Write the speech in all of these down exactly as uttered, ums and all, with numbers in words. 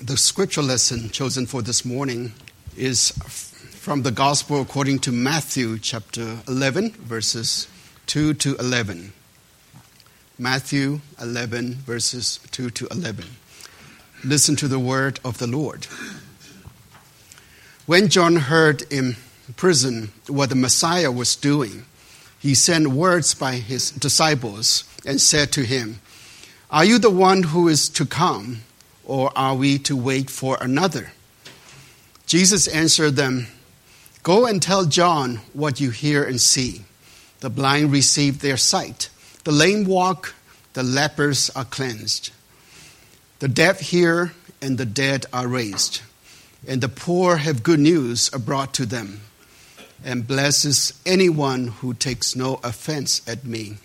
The scripture lesson chosen for this morning is from the Gospel according to Matthew chapter eleven, verses two to eleven. Matthew eleven, verses two to eleven. Listen to the word of the Lord. When John heard in prison what the Messiah was doing, he sent words by his disciples and said to him, "Are you the one who is to come, or are we to wait for another?" Jesus answered them, "Go and tell John what you hear and see. The blind receive their sight. The lame walk. The lepers are cleansed. The deaf hear, and the dead are raised. And the poor have good news brought to them. And blesses anyone who takes no offense at me."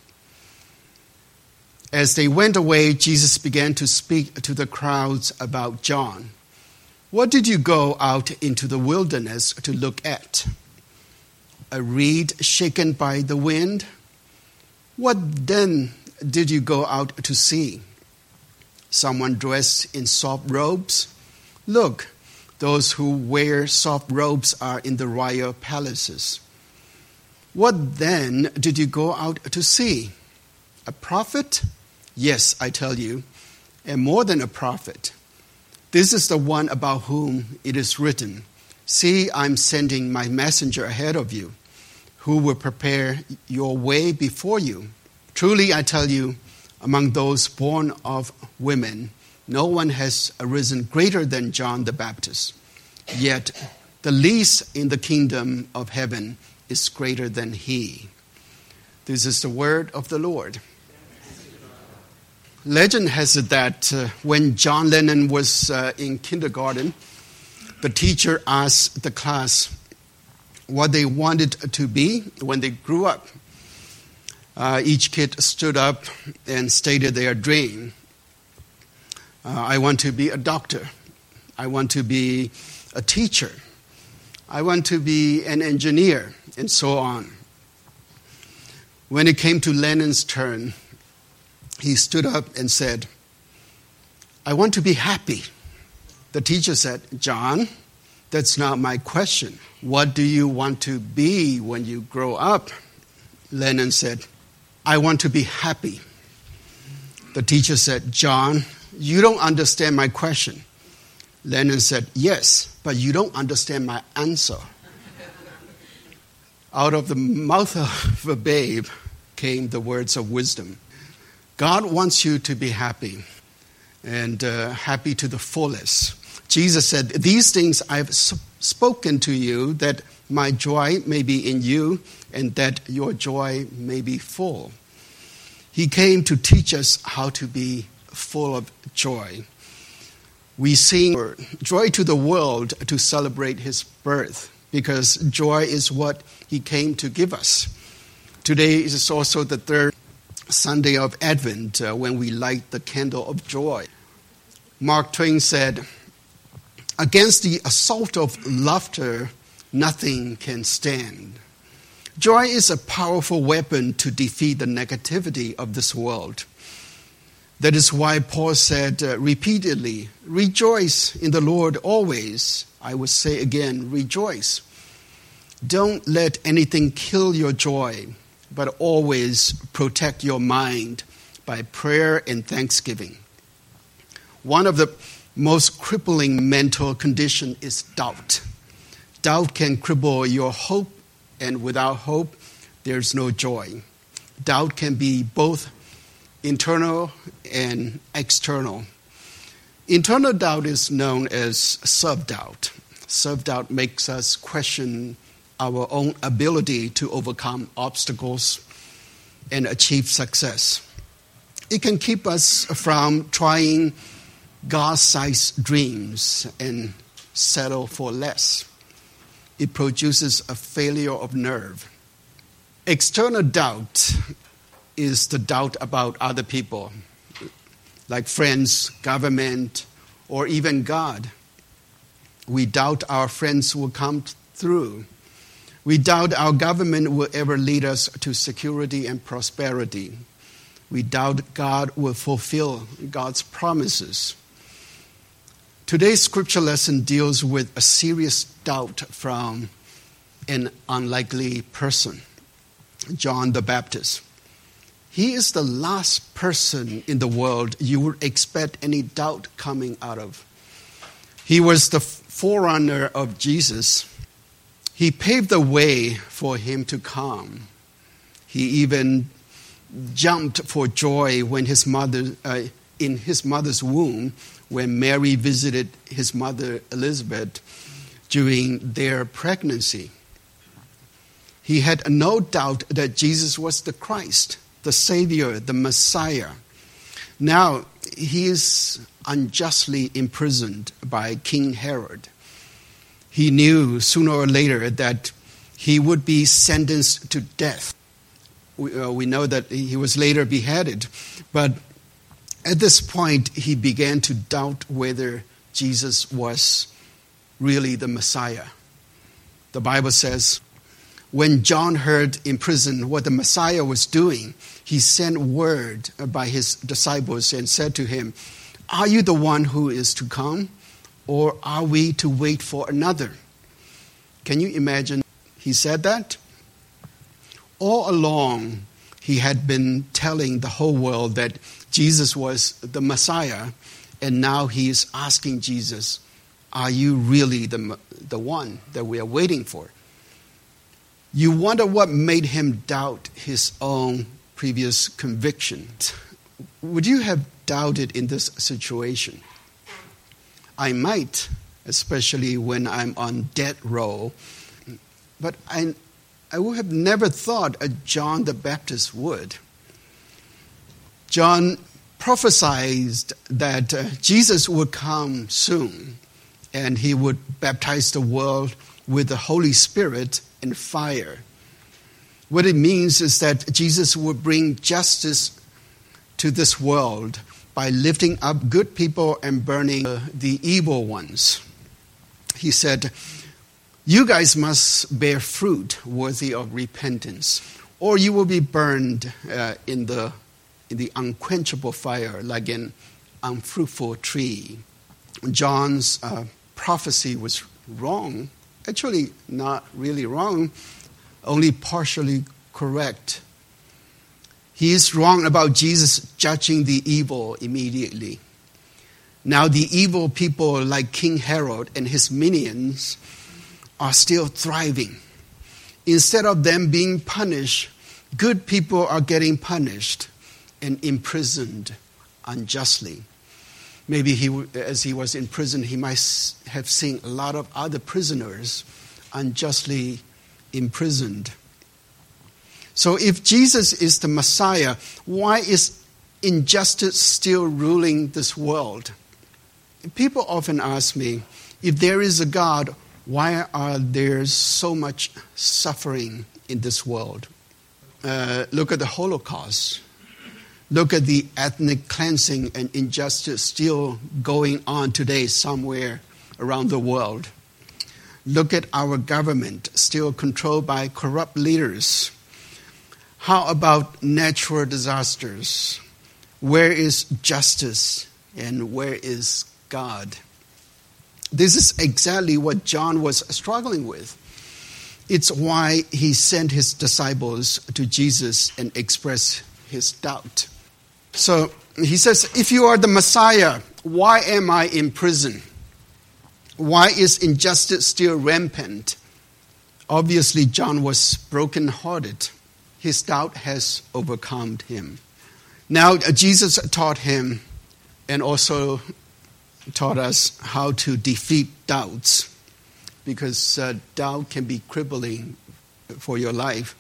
As they went away, Jesus began to speak to the crowds about John. "What did you go out into the wilderness to look at? A reed shaken by the wind? What then did you go out to see? Someone dressed in soft robes? Look, those who wear soft robes are in the royal palaces. What then did you go out to see? A prophet? Yes, I tell you, and more than a prophet. This is the one about whom it is written, 'See, I'm sending my messenger ahead of you, who will prepare your way before you.' Truly, I tell you, among those born of women, no one has arisen greater than John the Baptist. Yet the least in the kingdom of heaven is greater than he." This is the word of the Lord. Legend has it that uh, when John Lennon was uh, in kindergarten, the teacher asked the class what they wanted to be when they grew up. Uh, each kid stood up and stated their dream. Uh, I want to be a doctor. I want to be a teacher. I want to be an engineer, and so on. When it came to Lennon's turn, he stood up and said, "I want to be happy." The teacher said, "John, that's not my question. What do you want to be when you grow up?" Lennon said, "I want to be happy." The teacher said, "John, you don't understand my question." Lennon said, "Yes, but you don't understand my answer." Out of the mouth of a babe came the words of wisdom. God wants you to be happy, and uh, happy to the fullest. Jesus said, "These things I have spoken to you, that my joy may be in you, and that your joy may be full." He came to teach us how to be full of joy. We sing "Joy to the World" to celebrate his birth, because joy is what he came to give us. Today is also the third Sunday of Advent, uh, when we light the candle of joy. Mark Twain said, "Against the assault of laughter, nothing can stand." Joy is a powerful weapon to defeat the negativity of this world. That is why Paul said uh, repeatedly, "Rejoice in the Lord always." I will say again, rejoice. Don't let anything kill your joy, but always protect your mind by prayer and thanksgiving. One of the most crippling mental conditions is doubt. Doubt can cripple your hope, and without hope, there's no joy. Doubt can be both internal and external. Internal doubt is known as self-doubt. Self-doubt makes us question our own ability to overcome obstacles and achieve success. It can keep us from trying God-sized dreams and settle for less. It produces a failure of nerve. External doubt is the doubt about other people, like friends, government, or even God. We doubt our friends will come through. We doubt our government will ever lead us to security and prosperity. We doubt God will fulfill God's promises. Today's scripture lesson deals with a serious doubt from an unlikely person, John the Baptist. He is the last person in the world you would expect any doubt coming out of. He was the forerunner of Jesus. He paved the way for him to come. He even jumped for joy when his mother, uh, in his mother's womb, when Mary visited his mother Elizabeth during their pregnancy. He had no doubt that Jesus was the Christ, the Savior, the Messiah. Now, he is unjustly imprisoned by King Herod. He knew sooner or later that he would be sentenced to death. We, uh, we know that he was later beheaded, but at this point, he began to doubt whether Jesus was really the Messiah. The Bible says, when John heard in prison what the Messiah was doing, he sent word by his disciples and said to him, "Are you the one who is to come, or are we to wait for another?" Can you imagine he said that? All along, he had been telling the whole world that Jesus was the Messiah, and now he is asking Jesus, "Are you really the, the one that we are waiting for?" You wonder what made him doubt his own previous conviction. Would you have doubted in this situation? I might, especially when I'm on death row, but I, I would have never thought a John the Baptist would. John prophesied that uh, Jesus would come soon, and he would baptize the world with the Holy Spirit and fire. What it means is that Jesus would bring justice to this world by lifting up good people and burning uh, the evil ones. He said, "You guys must bear fruit worthy of repentance, or you will be burned uh, in the in the unquenchable fire like an unfruitful tree." John's uh, prophecy was wrong. Actually, not really wrong, only partially correct. He is wrong about Jesus judging the evil immediately. Now the evil people like King Herod and his minions are still thriving. Instead of them being punished, good people are getting punished and imprisoned unjustly. Maybe he, as he was in prison, he might have seen a lot of other prisoners unjustly imprisoned. So if Jesus is the Messiah, why is injustice still ruling this world? People often ask me, if there is a God, why are there so much suffering in this world? Uh, look at the Holocaust. Look at the ethnic cleansing and injustice still going on today somewhere around the world. Look at our government still controlled by corrupt leaders. How about natural disasters? Where is justice and where is God? This is exactly what John was struggling with. It's why he sent his disciples to Jesus and expressed his doubt. So he says, if you are the Messiah, why am I in prison? Why is injustice still rampant? Obviously, John was brokenhearted. His doubt has overcome him. Now, Jesus taught him and also taught us how to defeat doubts, because uh, doubt can be crippling for your life.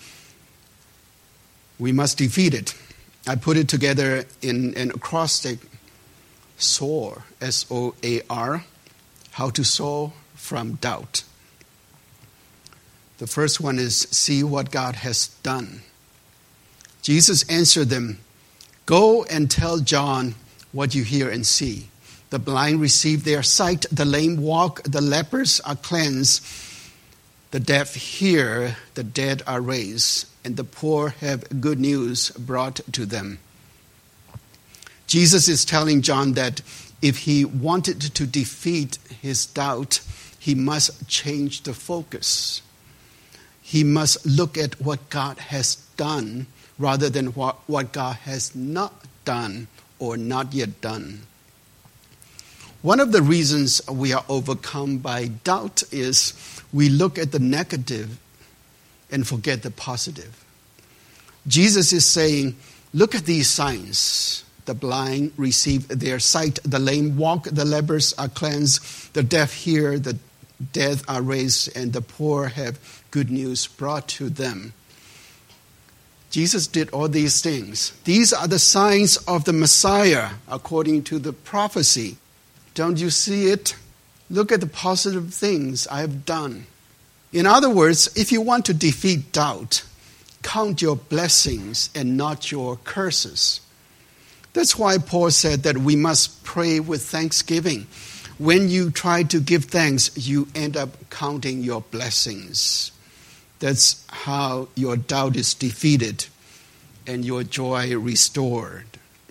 We must defeat it. I put it together in an acrostic, SOAR, S O A R, how to soar from doubt. The first one is, see what God has done. Jesus answered them, go and tell John what you hear and see. The blind receive their sight, the lame walk, the lepers are cleansed, the deaf hear, the dead are raised, and the poor have good news brought to them. Jesus is telling John that if he wanted to defeat his doubt, he must change the focus. He must look at what God has done rather than what, what God has not done or not yet done. One of the reasons we are overcome by doubt is we look at the negative and forget the positive. Jesus is saying, look at these signs. The blind receive their sight, the lame walk, the lepers are cleansed, the deaf hear, the dead are raised, and the poor have good news brought to them. Jesus did all these things. These are the signs of the Messiah, according to the prophecy. Don't you see it? Look at the positive things I have done. In other words, if you want to defeat doubt, count your blessings and not your curses. That's why Paul said that we must pray with thanksgiving. When you try to give thanks, you end up counting your blessings. That's how your doubt is defeated and your joy restored.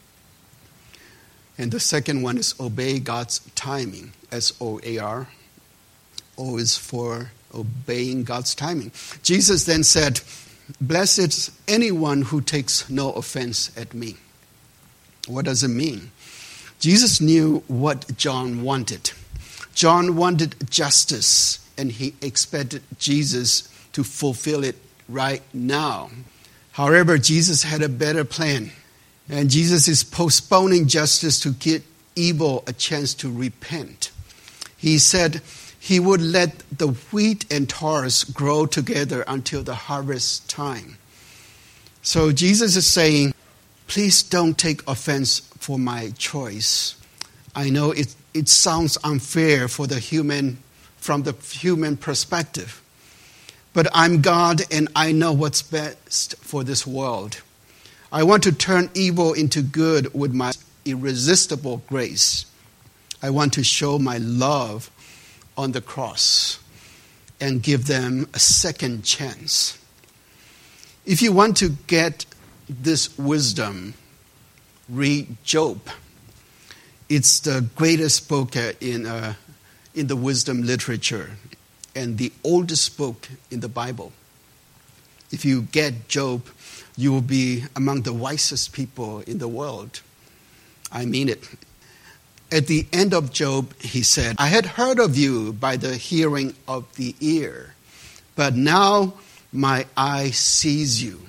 And the second one is obey God's timing, S O A R. O is for obeying God's timing. Jesus then said, blessed is anyone who takes no offense at me. What does it mean? Jesus knew what John wanted. John wanted justice, and he expected Jesus to fulfill it right now. However, Jesus had a better plan, and Jesus is postponing justice to give evil a chance to repent. He said he would let the wheat and tares grow together until the harvest time. So Jesus is saying, please don't take offense for my choice. I know it, it sounds unfair for the human, from the human perspective. But I'm God and I know what's best for this world. I want to turn evil into good with my irresistible grace. I want to show my love on the cross and give them a second chance. If you want to get this wisdom, read Job. It's the greatest book in uh, in the wisdom literature and the oldest book in the Bible. If you get Job, you will be among the wisest people in the world. I mean it. At the end of Job, he said, I had heard of you by the hearing of the ear, but now my eye sees you.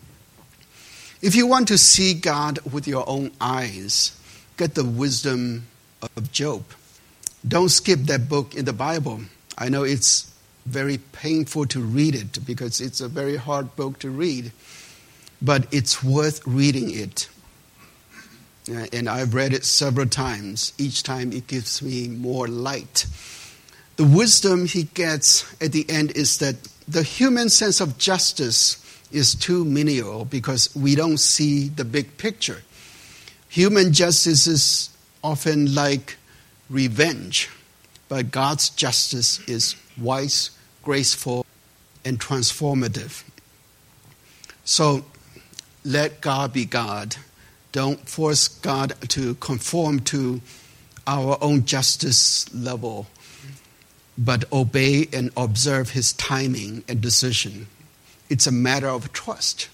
If you want to see God with your own eyes, get the wisdom of Job. Don't skip that book in the Bible. I know it's very painful to read it because it's a very hard book to read, but it's worth reading it. And I've read it several times. Each time it gives me more light. The wisdom he gets at the end is that the human sense of justice is too menial because we don't see the big picture. Human justice is often like revenge, but God's justice is wise, graceful, and transformative. So let God be God. Don't force God to conform to our own justice level, but obey and observe his timing and decision. It's a matter of trust.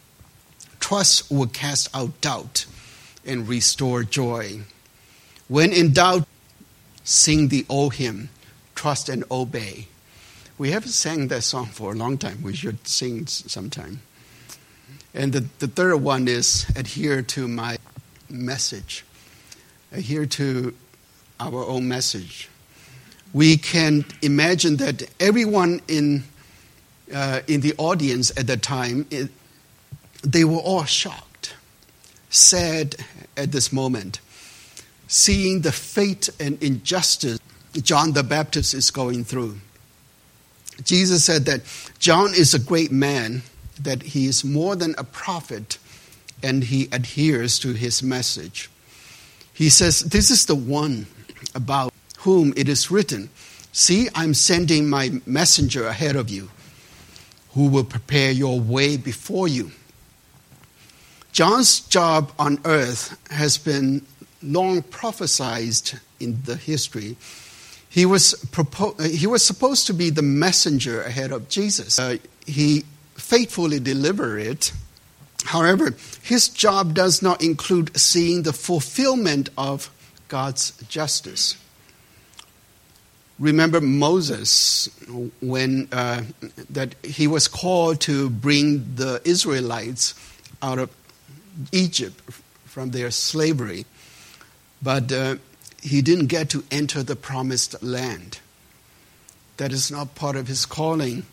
Trust will cast out doubt and restore joy. When in doubt, sing the old hymn, Trust and Obey. We haven't sang that song for a long time. We should sing sometime. And the, the third one is adhere to my message. Adhere to our own message. We can imagine that everyone in uh, in the audience at that time, it, they were all shocked, sad at this moment, seeing the fate and injustice John the Baptist is going through. Jesus said that John is a great man, that he is more than a prophet, and he adheres to his message. He says, this is the one about whom it is written, see, I'm sending my messenger ahead of you, who will prepare your way before you. John's job on earth has been long prophesied in the history. He was, propo- he was supposed to be the messenger ahead of Jesus. Uh, he faithfully delivered it. However, his job does not include seeing the fulfillment of God's justice. Remember Moses, when uh, that he was called to bring the Israelites out of Egypt from their slavery, but uh, he didn't get to enter the promised land. That is not part of his calling.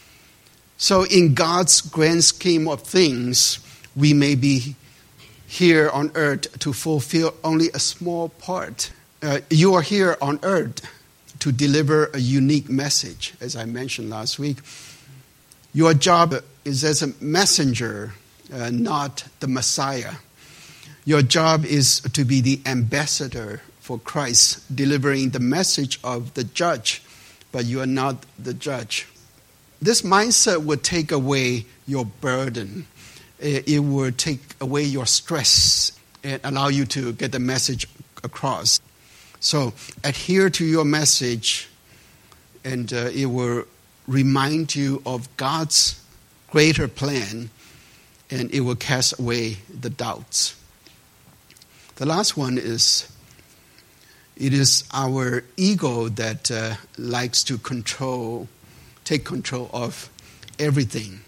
So in God's grand scheme of things, we may be here on earth to fulfill only a small part. Uh, you are here on earth to deliver a unique message, as I mentioned last week. Your job is as a messenger, uh, not the Messiah. Your job is to be the ambassador for Christ, delivering the message of the judge, but you are not the judge. This mindset would take away your burden. It will take away your stress and allow you to get the message across. So adhere to your message, and uh, it will remind you of God's greater plan, and it will cast away the doubts. The last one is, it is our ego that uh, likes to control, take control of everything.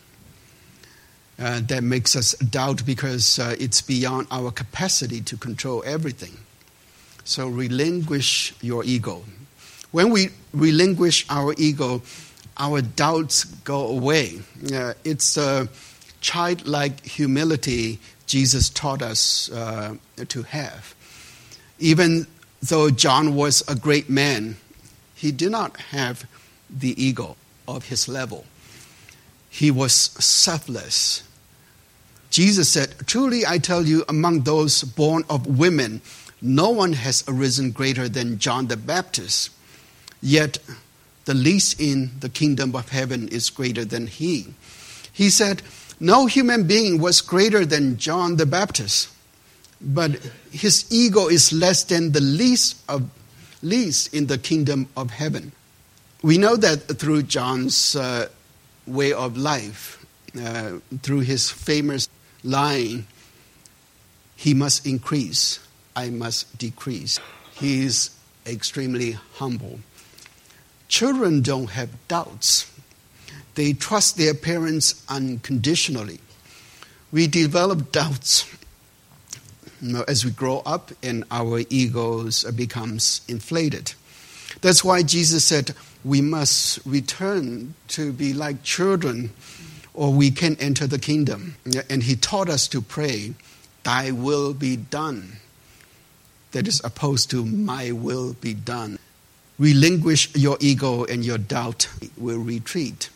Uh, that makes us doubt because uh, it's beyond our capacity to control everything. So relinquish your ego. When we relinquish our ego, our doubts go away. Uh, it's a childlike humility Jesus taught us uh, to have. Even though John was a great man, he did not have the ego of his level. He was selfless. Jesus said, "Truly I tell you, among those born of women, no one has arisen greater than John the Baptist. Yet the least in the kingdom of heaven is greater than he." He said, no human being was greater than John the Baptist, but his ego is less than the least of least in the kingdom of heaven. We know that through John's uh, way of life, uh, through his famous line, "He must increase, I must decrease." He is extremely humble. Children don't have doubts. They trust their parents unconditionally. We develop doubts, you know, as we grow up and our egos becomes inflated. That's why Jesus said we must return to be like children, or we can enter the kingdom. And he taught us to pray, "Thy will be done." That is opposed to "my will be done." Relinquish your ego and your doubt will retreat.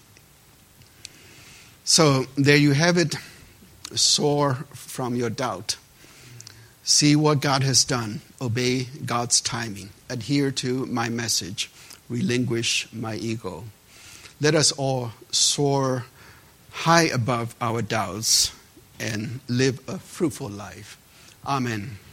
So there you have it. Soar from your doubt. See what God has done. Obey God's timing. Adhere to my message. Relinquish my ego. Let us all soar high above our doubts and live a fruitful life. Amen.